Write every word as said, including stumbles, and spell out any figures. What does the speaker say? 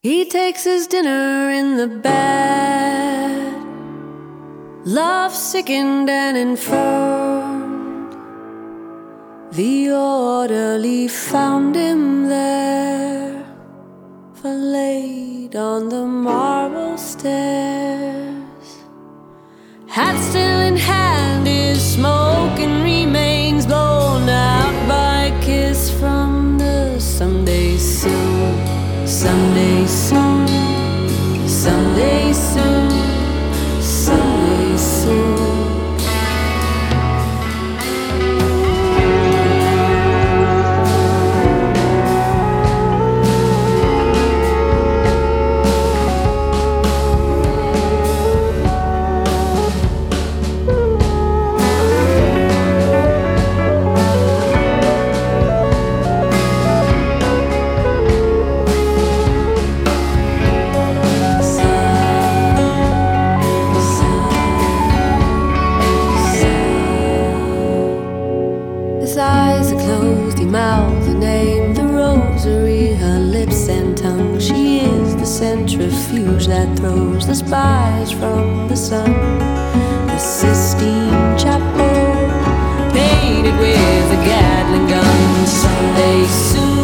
He takes his dinner in the bed, love sickened and infirmed. The orderly found him there, filleted on the marble stairs. Hat still in hand, his smoking remains blown out by a kiss from the someday soon, someday soon, someday soon, someday soon. His eyes are closed, he mouths her name, the rosary, her lips and tongue. She is the centrifuge that throws the spies from the sun. The Sistine Chapel, painted with a Gatling gun. Someday soon